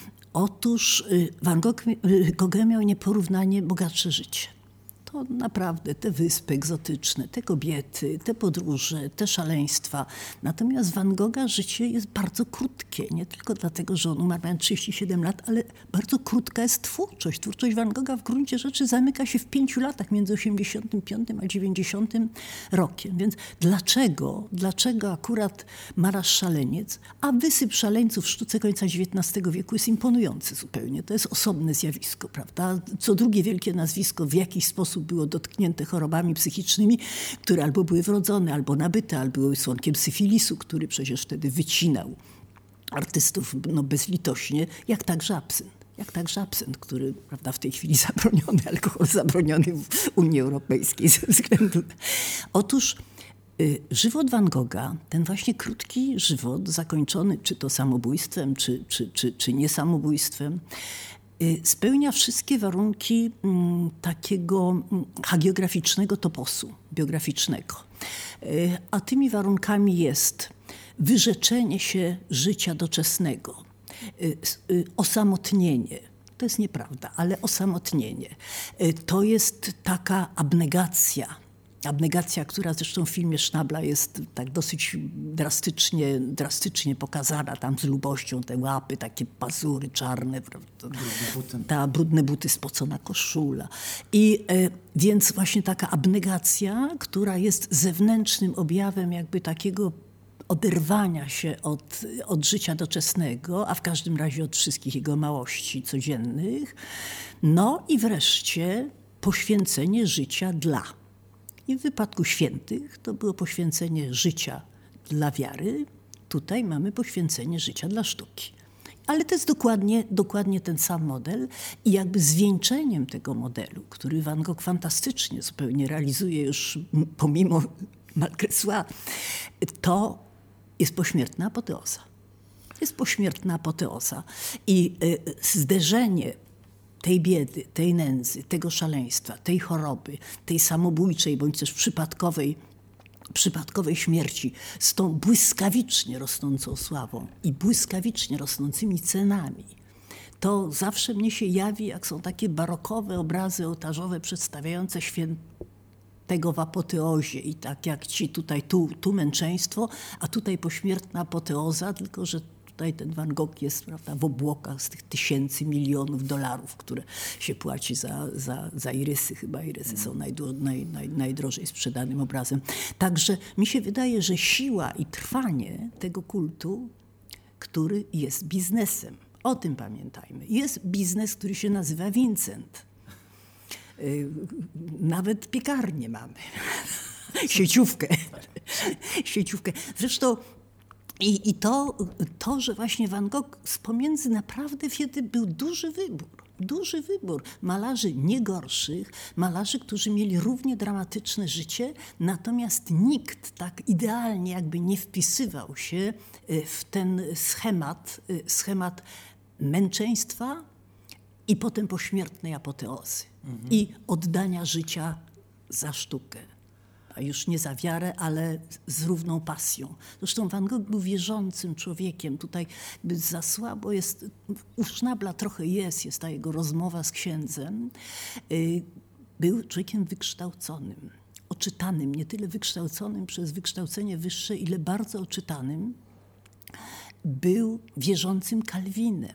Otóż Van Gogh, Gauguin miał nieporównanie bogatsze życie. To naprawdę te wyspy egzotyczne, te kobiety, te podróże, te szaleństwa. Natomiast Van Gogha życie jest bardzo krótkie. Nie tylko dlatego, że on umarł mając trzydzieści siedem lat, ale bardzo krótka jest twórczość. Twórczość Van Gogha w gruncie rzeczy zamyka się w pięciu latach między osiemdziesiątym piątym a dziewięćdziesiątym rokiem. Więc dlaczego, dlaczego akurat Malarz Szaleniec, a wysyp szaleńców w sztuce końca dziewiętnastego wieku jest imponujący zupełnie. To jest osobne zjawisko, prawda? Co drugie wielkie nazwisko w jakiś sposób było dotknięte chorobami psychicznymi, które albo były wrodzone, albo nabyte, albo były słonkiem syfilisu, który przecież wtedy wycinał artystów no, bezlitośnie, jak także absynt. Jak także absynt, który prawda, w tej chwili zabroniony, alkohol zabroniony w Unii Europejskiej ze względu... Otóż y, żywot Van Gogha, ten właśnie krótki żywot, zakończony czy to samobójstwem, czy, czy, czy, czy niesamobójstwem, spełnia wszystkie warunki m, takiego hagiograficznego toposu biograficznego. A tymi warunkami jest wyrzeczenie się życia doczesnego, osamotnienie. To jest nieprawda, ale osamotnienie. To jest taka abnegacja. Abnegacja, która zresztą w filmie Schnabla jest tak dosyć drastycznie, drastycznie pokazana, tam z lubością, te łapy, takie pazury czarne, ta brudne buty, spocona koszula. I e, więc właśnie taka abnegacja, która jest zewnętrznym objawem jakby takiego oderwania się od, od życia doczesnego, a w każdym razie od wszystkich jego małości codziennych. No i wreszcie poświęcenie życia dla. I w wypadku świętych to było poświęcenie życia dla wiary. Tutaj mamy poświęcenie życia dla sztuki. Ale to jest dokładnie, dokładnie ten sam model i jakby zwieńczeniem tego modelu, który Van Gogh fantastycznie zupełnie realizuje już pomimo malgré soi, to jest pośmiertna apoteoza. Jest pośmiertna apoteoza i y, zderzenie tej biedy, tej nędzy, tego szaleństwa, tej choroby, tej samobójczej bądź też przypadkowej, przypadkowej śmierci z tą błyskawicznie rosnącą sławą i błyskawicznie rosnącymi cenami. To zawsze mnie się jawi, jak są takie barokowe obrazy ołtarzowe przedstawiające świę... tego w apoteozie i tak jak ci tutaj, tu, tu męczeństwo, a tutaj pośmiertna apoteoza, tylko że tutaj ten Van Gogh jest, prawda, w obłokach z tych tysięcy, milionów dolarów, które się płaci za, za, za irysy. Chyba irysy są najdro, naj, naj, najdrożej sprzedanym obrazem. Także mi się wydaje, że siła i trwanie tego kultu, który jest biznesem. O tym pamiętajmy. Jest biznes, który się nazywa Vincent. Nawet piekarnię mamy. Sieciówkę. Sieciówkę. Zresztą i, i to, to, że właśnie Van Gogh z pomiędzy naprawdę wtedy był duży wybór. Duży wybór malarzy nie gorszych, malarzy, którzy mieli równie dramatyczne życie, natomiast nikt tak idealnie jakby nie wpisywał się w ten schemat, schemat męczeństwa i potem pośmiertnej apoteozy mhm. i oddania życia za sztukę. A już nie za wiarę, ale z równą pasją. Zresztą Van Gogh był wierzącym człowiekiem. Tutaj za słabo jest, u Schnabla trochę jest, jest ta jego rozmowa z księdzem. Był człowiekiem wykształconym, oczytanym, nie tyle wykształconym przez wykształcenie wyższe, ile bardzo oczytanym. Był wierzącym Kalwinem,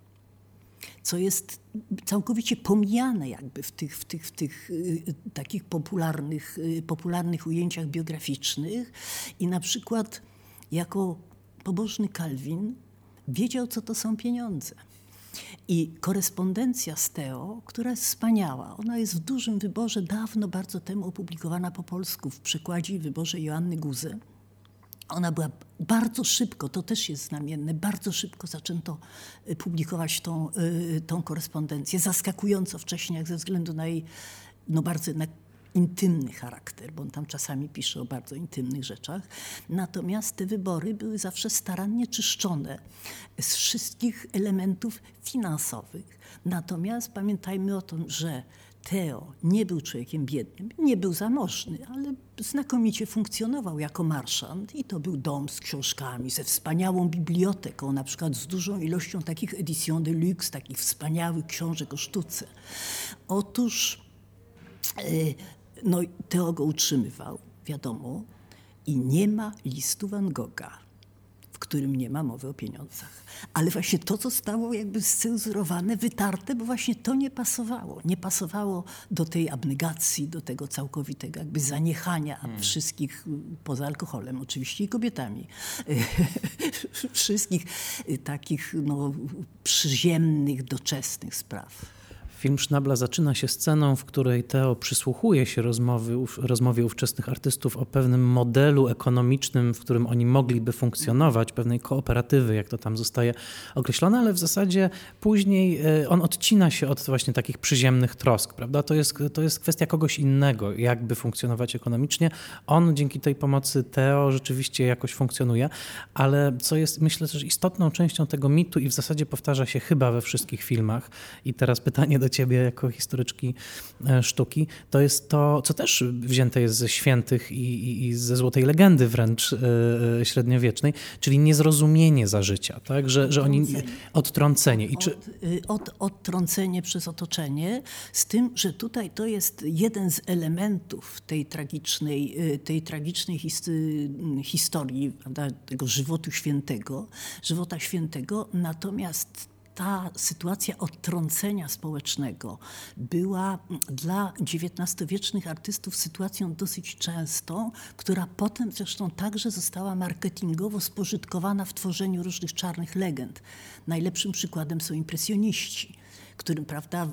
co jest całkowicie pomijane jakby w tych, w tych, w tych y, takich popularnych, y, popularnych ujęciach biograficznych. I na przykład jako pobożny Kalwin wiedział, co to są pieniądze. I korespondencja z Theo, która jest wspaniała, ona jest w dużym wyborze, dawno, bardzo temu opublikowana po polsku w przekładzie i wyborze Joanny Guze. Ona była bardzo szybko, to też jest znamienne, bardzo szybko zaczęto publikować tą, tą korespondencję, zaskakująco wcześnie, jak ze względu na jej no bardzo jednak intymny charakter, bo on tam czasami pisze o bardzo intymnych rzeczach. Natomiast te wybory były zawsze starannie czyszczone z wszystkich elementów finansowych. Natomiast pamiętajmy o tym, że Theo nie był człowiekiem biednym, nie był zamożny, ale znakomicie funkcjonował jako marszant i to był dom z książkami, ze wspaniałą biblioteką, na przykład z dużą ilością takich éditions de luxe, takich wspaniałych książek o sztuce. Otóż no, Theo go utrzymywał, wiadomo, i nie ma listu Van Gogha, w którym nie ma mowy o pieniądzach. Ale właśnie to zostało jakby scenzurowane, wytarte, bo właśnie to nie pasowało. Nie pasowało do tej abnegacji, do tego całkowitego jakby zaniechania hmm. wszystkich, poza alkoholem oczywiście i kobietami, wszystkich takich no, przyziemnych, doczesnych spraw. Film Schnabla zaczyna się sceną, w której Theo przysłuchuje się rozmowy, rozmowie ówczesnych artystów o pewnym modelu ekonomicznym, w którym oni mogliby funkcjonować, pewnej kooperatywy, jak to tam zostaje określone, ale w zasadzie później on odcina się od właśnie takich przyziemnych trosk, prawda? To jest, to jest kwestia kogoś innego, jakby funkcjonować ekonomicznie. On dzięki tej pomocy Theo rzeczywiście jakoś funkcjonuje, ale co jest, myślę, też istotną częścią tego mitu i w zasadzie powtarza się chyba we wszystkich filmach i teraz pytanie do ciebie jako historyczki sztuki, to jest to, co też wzięte jest ze świętych i, i, i ze złotej legendy wręcz e, średniowiecznej, czyli niezrozumienie za życia, tak? Że, że oni odtrącenie. I czy... Od, od, odtrącenie przez otoczenie, z tym, że tutaj to jest jeden z elementów tej tragicznej, tej tragicznej his, historii, prawda, tego żywotu świętego, żywota świętego, natomiast ta sytuacja odtrącenia społecznego była dla dziewiętnastowiecznych artystów sytuacją dosyć częstą, która potem zresztą także została marketingowo spożytkowana w tworzeniu różnych czarnych legend. Najlepszym przykładem są impresjoniści, którym, prawda,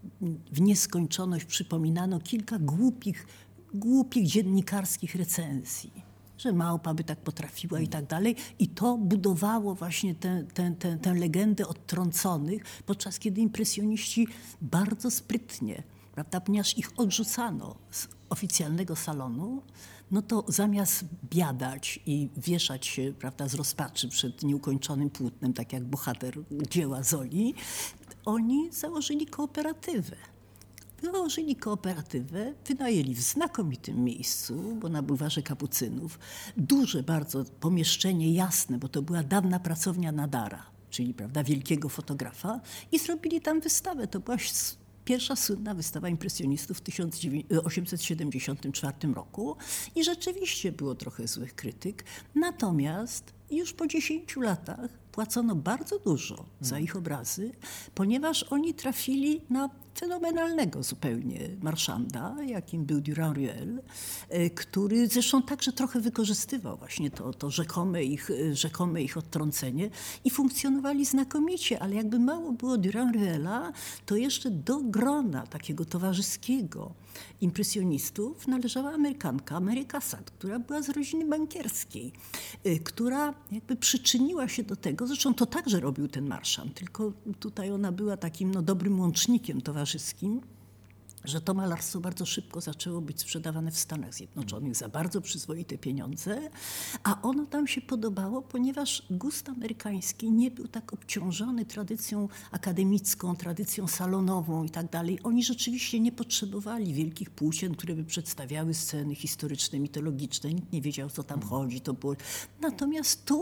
w nieskończoność przypominano kilka głupich, głupich dziennikarskich recenzji, że małpa by tak potrafiła i tak dalej. I to budowało właśnie tę, tę, tę, tę legendę odtrąconych, podczas kiedy impresjoniści bardzo sprytnie, prawda, ponieważ ich odrzucano z oficjalnego salonu, no to zamiast biadać i wieszać się, prawda, z rozpaczy przed nieukończonym płótnem, tak jak bohater dzieła Zoli, oni założyli kooperatywę. Założyli kooperatywę, wynajęli w znakomitym miejscu, bo na bulwarze Kapucynów, duże bardzo pomieszczenie jasne, bo to była dawna pracownia Nadara, czyli, prawda, wielkiego fotografa, i zrobili tam wystawę. To była pierwsza słynna wystawa impresjonistów w tysiąc osiemset siedemdziesiątym czwartym roku i rzeczywiście było trochę złych krytyk. Natomiast już po dziesięciu latach płacono bardzo dużo za ich obrazy, ponieważ oni trafili na fenomenalnego zupełnie marszanda, jakim był Durand-Ruel, który zresztą także trochę wykorzystywał właśnie to, to rzekome, ich, rzekome ich odtrącenie i funkcjonowali znakomicie, ale jakby mało było Durand-Ruela, to jeszcze do grona takiego towarzyskiego impresjonistów należała Amerykanka Mary Cassatt, która była z rodziny bankierskiej, która jakby przyczyniła się do tego, zresztą to także robił ten marszand, tylko tutaj ona była takim no, dobrym łącznikiem towarzyskim, że to malarstwo bardzo szybko zaczęło być sprzedawane w Stanach Zjednoczonych za bardzo przyzwoite pieniądze, a ono tam się podobało, ponieważ gust amerykański nie był tak obciążony tradycją akademicką, tradycją salonową i tak dalej. Oni rzeczywiście nie potrzebowali wielkich płócien, które by przedstawiały sceny historyczne, mitologiczne. Nikt nie wiedział, o co tam chodzi. To było... Natomiast tu,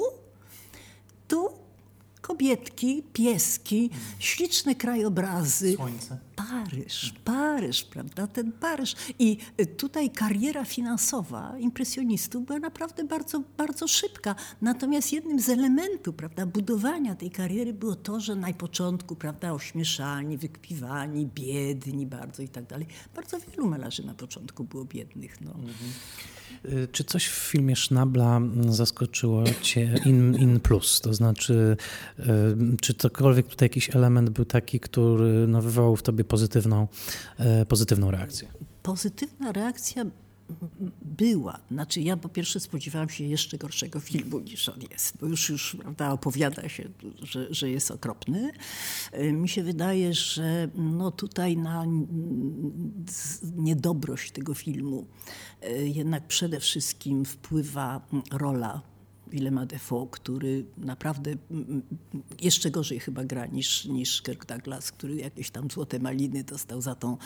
tu kobietki, pieski, śliczne krajobrazy. Słońce. Paryż, Paryż, prawda, ten Paryż. I tutaj kariera finansowa impresjonistów była naprawdę bardzo, bardzo szybka. Natomiast jednym z elementów, prawda, budowania tej kariery było to, że na początku, prawda, ośmieszani, wykpiwani, biedni bardzo i tak dalej. Bardzo wielu malarzy na początku było biednych. No. Mhm. Czy coś w filmie Schnabla zaskoczyło cię in, in plus? To znaczy, czy cokolwiek tutaj jakiś element był taki, który no, wywołał w tobie pozytywną, pozytywną reakcję? Pozytywna reakcja była. Znaczy ja po pierwsze spodziewałam się jeszcze gorszego filmu niż on jest, bo już, już prawda, opowiada się, że, że jest okropny. Mi się wydaje, że no tutaj na niedobrość tego filmu jednak przede wszystkim wpływa rola Willema Dafoe, który naprawdę jeszcze gorzej chyba gra niż, niż Kirk Douglas, który jakieś tam złote maliny dostał za tą,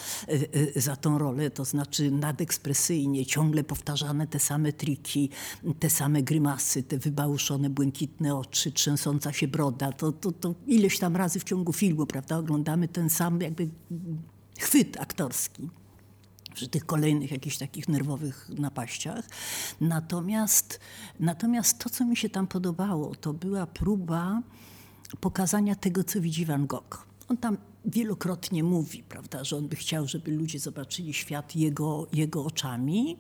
za tą rolę. To znaczy nadekspresyjnie, ciągle powtarzane te same triki, te same grymasy, te wybałuszone, błękitne oczy, trzęsąca się broda. To, to, to ileś tam razy w ciągu filmu, prawda, oglądamy ten sam jakby chwyt aktorski przy tych kolejnych jakichś takich nerwowych napaściach. Natomiast, natomiast to, co mi się tam podobało, to była próba pokazania tego, co widzi Van Gogh. On tam wielokrotnie mówi, prawda, że on by chciał, żeby ludzie zobaczyli świat jego, jego oczami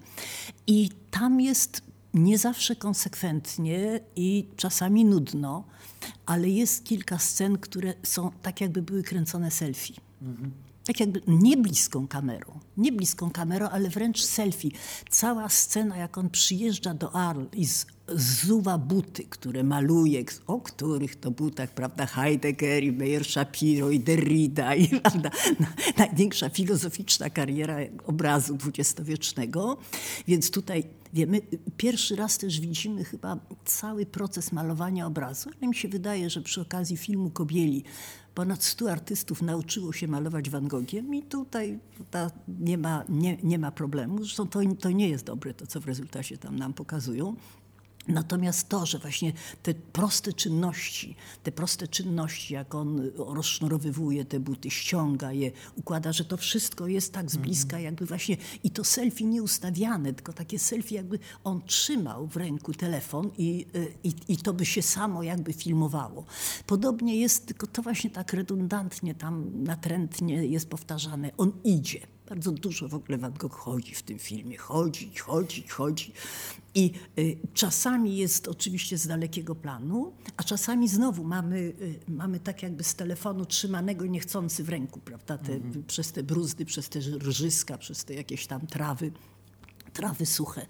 i tam jest nie zawsze konsekwentnie i czasami nudno, ale jest kilka scen, które są tak, jakby były kręcone selfie. Mhm. Tak jakby nie bliską kamerą, nie bliską kamerą, ale wręcz selfie. Cała scena, jak on przyjeżdża do Arles i z, zsuwa buty, które maluje, o których to butach, prawda, Heidegger i Meyer Shapiro i Derrida i prawda, największa filozoficzna kariera obrazu dwudziestowiecznego. Więc tutaj wiemy, pierwszy raz też widzimy chyba cały proces malowania obrazu, ale mi się wydaje, że przy okazji filmu Kobieli ponad stu artystów nauczyło się malować Van Gogiem i tutaj ta, nie, ma, nie, nie ma problemu. Zresztą to, to nie jest dobre, to co w rezultacie tam nam pokazują. Natomiast to, że właśnie te proste czynności, te proste czynności, jak on rozsznurowywuje te buty, ściąga je, układa, że to wszystko jest tak z bliska, jakby właśnie i to selfie nie ustawiane, tylko takie selfie, jakby on trzymał w ręku telefon i, i, i to by się samo jakby filmowało. Podobnie jest, tylko to właśnie tak redundantnie, tam natrętnie jest powtarzane. On idzie. Bardzo dużo w ogóle Van Gogh chodzi w tym filmie. Chodzi, chodzi, chodzi. I y, czasami jest oczywiście z dalekiego planu, a czasami znowu mamy, y, mamy tak jakby z telefonu trzymanego niechcący w ręku, prawda? Te, mm-hmm. Przez te bruzdy, przez te rżyska, przez te jakieś tam trawy, trawy suche.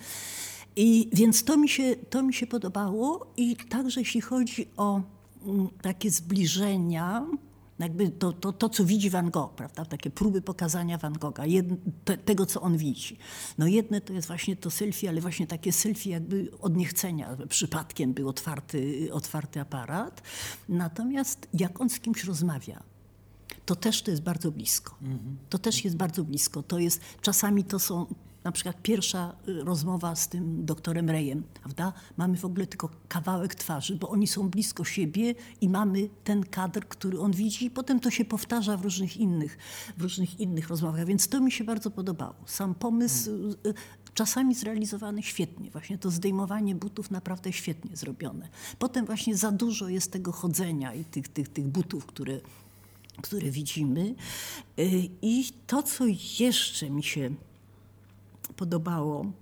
I więc to mi się, to mi się podobało i także jeśli chodzi o m, takie zbliżenia, jakby to, to, to, co widzi Van Gogh, prawda? Takie próby pokazania Van Gogha, jedne, te, tego, co on widzi. No jedne to jest właśnie to selfie, ale właśnie takie selfie jakby od niechcenia. Przypadkiem był otwarty, otwarty aparat. Natomiast jak on z kimś rozmawia, to też to jest bardzo blisko. To też jest bardzo blisko. To jest, czasami to są Na przykład pierwsza rozmowa z tym doktorem Rayem, prawda? Mamy w ogóle tylko kawałek twarzy, bo oni są blisko siebie i mamy ten kadr, który on widzi i potem to się powtarza w różnych innych, w różnych innych rozmowach, więc to mi się bardzo podobało. Sam pomysł hmm. czasami zrealizowany świetnie, właśnie to zdejmowanie butów naprawdę świetnie zrobione. Potem właśnie za dużo jest tego chodzenia i tych, tych, tych butów, które, które widzimy. I to, co jeszcze mi się podobało,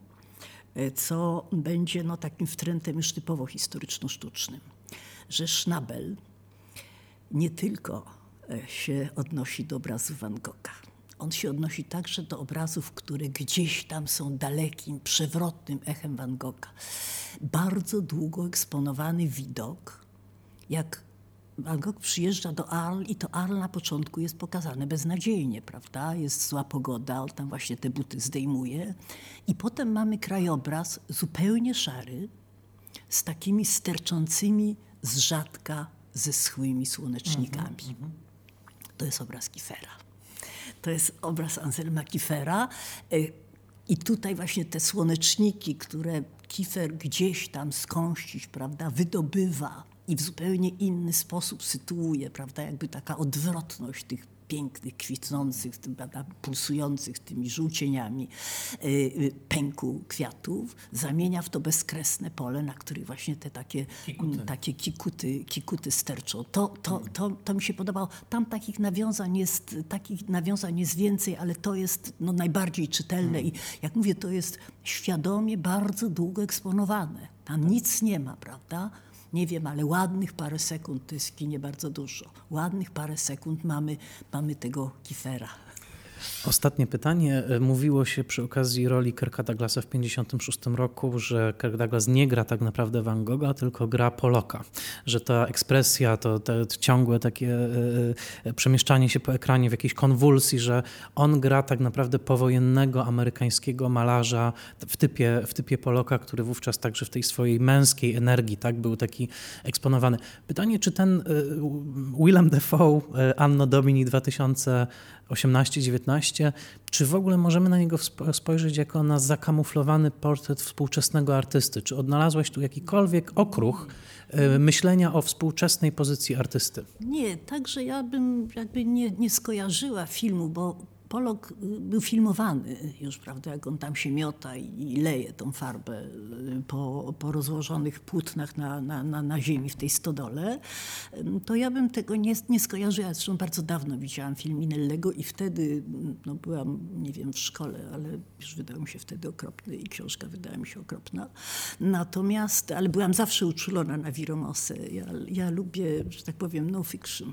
co będzie no, takim wtrętem już typowo historyczno-sztucznym, że Schnabel nie tylko się odnosi do obrazów Van Gogha. On się odnosi także do obrazów, które gdzieś tam są dalekim, przewrotnym echem Van Gogha. Bardzo długo eksponowany widok, jak Van Gogh przyjeżdża do Arles i to Arles na początku jest pokazane beznadziejnie, prawda? Jest zła pogoda, on tam właśnie te buty zdejmuje. I potem mamy krajobraz zupełnie szary, z takimi sterczącymi z rzadka zeschłymi słonecznikami. Mm-hmm. To jest obraz Kiefera. To jest obraz Anselma Kiefera. I tutaj właśnie te słoneczniki, które Kiefer gdzieś tam skądś, prawda, wydobywa i w zupełnie inny sposób sytuuje, prawda, jakby taka odwrotność tych pięknych, kwitnących, pulsujących tymi żółcieniami pęku kwiatów, zamienia w to bezkresne pole, na których właśnie te takie kikuty, takie kikuty, kikuty sterczą. To, to, to, to mi się podobało. Tam takich nawiązań jest, takich nawiązań jest więcej, ale to jest no, najbardziej czytelne i jak mówię, to jest świadomie bardzo długo eksponowane. Tam nic nie ma, prawda? Nie wiem, ale ładnych parę sekund, to jest w kinie bardzo dużo. Ładnych parę sekund mamy, mamy tego Kiefera. Ostatnie pytanie. Mówiło się przy okazji roli Kirka Douglasa w pięćdziesiątym szóstym roku, że Kirk Douglas nie gra tak naprawdę Van Gogha, tylko gra Pollocka. Że ta ekspresja, to, to ciągłe takie e, przemieszczanie się po ekranie w jakiejś konwulsji, że on gra tak naprawdę powojennego amerykańskiego malarza w typie, w typie Pollocka, który wówczas także w tej swojej męskiej energii tak był taki eksponowany. Pytanie, czy ten e, Willem Dafoe e, Anno Domini dwa tysiące osiemnaście dziewiętnaście, czy w ogóle możemy na niego spojrzeć jako na zakamuflowany portret współczesnego artysty? Czy odnalazłaś tu jakikolwiek okruch myślenia o współczesnej pozycji artysty? Nie, także ja bym jakby nie, nie skojarzyła filmu, bo Pollock był filmowany już, prawda, jak on tam się miota i leje tą farbę po, po rozłożonych płótnach na, na, na, na ziemi w tej stodole, to ja bym tego nie, nie skojarzyła. Zresztą bardzo dawno widziałam film Minellego i wtedy no, byłam, nie wiem, w szkole, ale już wydał mi się wtedy okropny i książka wydała mi się okropna. Natomiast, ale byłam zawsze uczulona na Viromosę. Ja, ja lubię, że tak powiem, no fiction.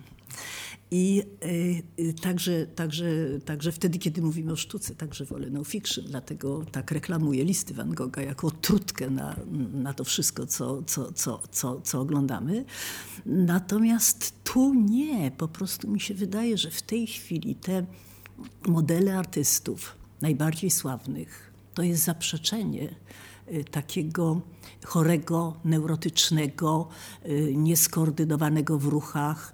I y, także, także, także wtedy, kiedy mówimy o sztuce, także wolę no fiction, dlatego tak reklamuję listy Van Gogha jako trutkę na, na to wszystko, co, co, co, co, co oglądamy. Natomiast tu nie, po prostu mi się wydaje, że w tej chwili te modele artystów najbardziej sławnych to jest zaprzeczenie takiego chorego, neurotycznego, nieskoordynowanego w ruchach,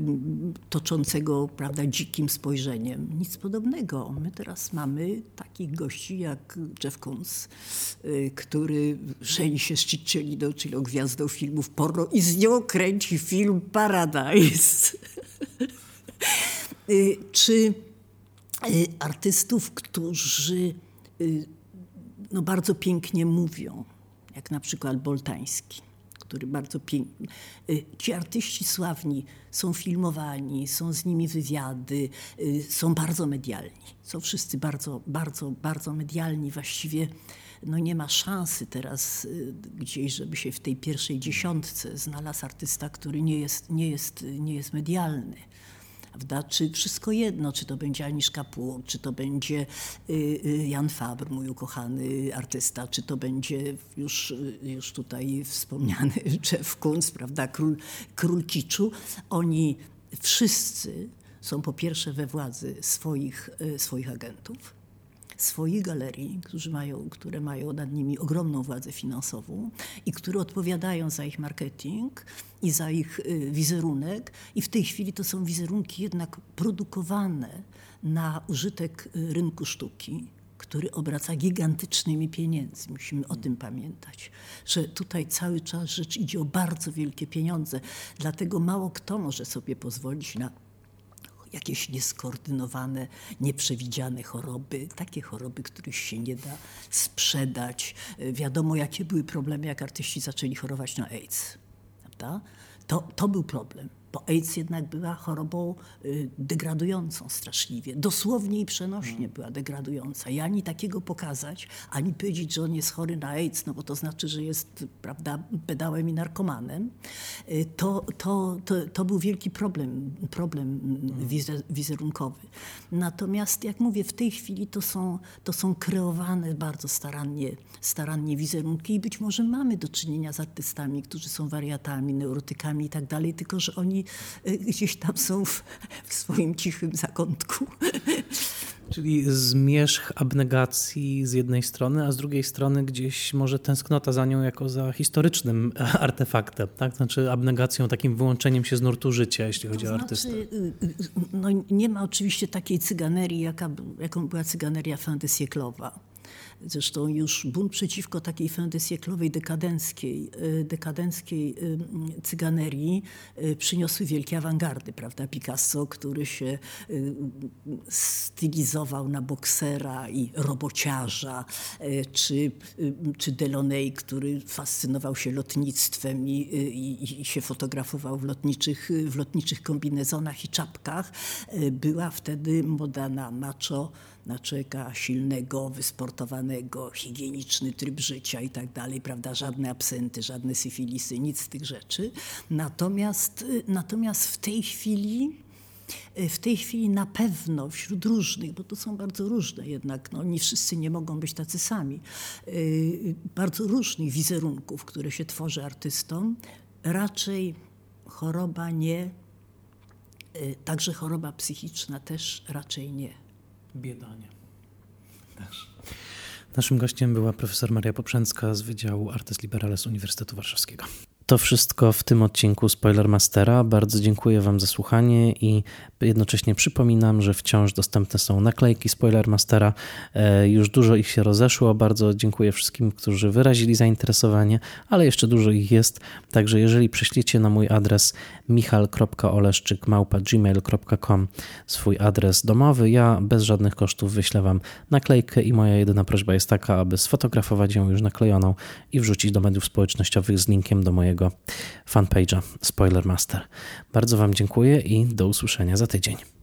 toczącego, prawda, dzikim spojrzeniem. Nic podobnego. My teraz mamy takich gości jak Jeff Koons, który żeni się z Cicciolino, czyli gwiazdą filmów porno i z nią kręci film Paradise. Czy artystów, którzy no bardzo pięknie mówią, jak na przykład Boltański, który bardzo pięknie... Ci artyści sławni są filmowani, są z nimi wywiady, są bardzo medialni. Są wszyscy bardzo, bardzo, bardzo medialni. Właściwie no nie ma szansy teraz gdzieś, żeby się w tej pierwszej dziesiątce znalazł artysta, który nie jest, nie jest, nie jest medialny. Prawda? Czy wszystko jedno, czy to będzie Anish Kapoor, czy to będzie Jan Fabre, mój ukochany artysta, czy to będzie już, już tutaj wspomniany Jeff Koons, prawda? Król, król kiczu. Oni wszyscy są po pierwsze we władzy swoich, swoich agentów, swoich galerii, którzy mają, które mają nad nimi ogromną władzę finansową i które odpowiadają za ich marketing i za ich wizerunek. I w tej chwili to są wizerunki jednak produkowane na użytek rynku sztuki, który obraca gigantycznymi pieniędzmi. Musimy o tym pamiętać, że tutaj cały czas rzecz idzie o bardzo wielkie pieniądze. Dlatego mało kto może sobie pozwolić na jakieś nieskoordynowane, nieprzewidziane choroby, takie choroby, których się nie da sprzedać. Wiadomo, jakie były problemy, jak artyści zaczęli chorować na AIDS. Prawda? To, to był problem, bo AIDS jednak była chorobą y, degradującą straszliwie. Dosłownie i przenośnie była degradująca. I ani takiego pokazać, ani powiedzieć, że on jest chory na AIDS, no bo to znaczy, że jest, prawda, pedałem i narkomanem. Y, to, to, to, to był wielki problem, problem wizer, wizerunkowy. Natomiast, jak mówię, w tej chwili to są, to są kreowane bardzo starannie, starannie wizerunki i być może mamy do czynienia z artystami, którzy są wariatami, neurotykami i tak dalej, tylko że oni gdzieś tam są w, w swoim cichym zakątku. Czyli zmierzch abnegacji z jednej strony, a z drugiej strony gdzieś może tęsknota za nią jako za historycznym artefaktem, tak? Znaczy abnegacją, takim wyłączeniem się z nurtu życia, jeśli chodzi to o artystę. Znaczy, no nie ma oczywiście takiej cyganerii, jaka, jaką była cyganeria fin de siècle'owa. Zresztą już bunt przeciwko takiej fin de siècle'owej dekadenckiej, dekadenckiej cyganerii przyniosły wielkie awangardy, prawda? Picasso, który się stylizował na boksera i robociarza, czy, czy Delaunay, który fascynował się lotnictwem i, i, i się fotografował w lotniczych, w lotniczych kombinezonach i czapkach. Była wtedy moda na macho, na człowieka silnego, wysportowanego, higieniczny tryb życia i tak dalej, prawda? Żadne absenty, żadne syfilisy, nic z tych rzeczy. Natomiast, natomiast w tej chwili, w tej chwili na pewno wśród różnych, bo to są bardzo różne jednak, no nie wszyscy nie mogą być tacy sami, bardzo różnych wizerunków, które się tworzy artystom, raczej choroba nie, także choroba psychiczna też raczej nie. Biedanie. Też. Naszym gościem była profesor Maria Poprzęcka z Wydziału Artes Liberales Uniwersytetu Warszawskiego. To wszystko w tym odcinku Spoilermastera. Bardzo dziękuję Wam za słuchanie i jednocześnie przypominam, że wciąż dostępne są naklejki Spoilermastera. Już dużo ich się rozeszło. Bardzo dziękuję wszystkim, którzy wyrazili zainteresowanie, ale jeszcze dużo ich jest. Także jeżeli prześliecie na mój adres michal kropka oleszczyk małpa gmail kropka com swój adres domowy, ja bez żadnych kosztów wyślę Wam naklejkę i moja jedyna prośba jest taka, aby sfotografować ją już naklejoną i wrzucić do mediów społecznościowych z linkiem do mojego fanpage'a Spoilermaster. Bardzo Wam dziękuję i do usłyszenia za tydzień.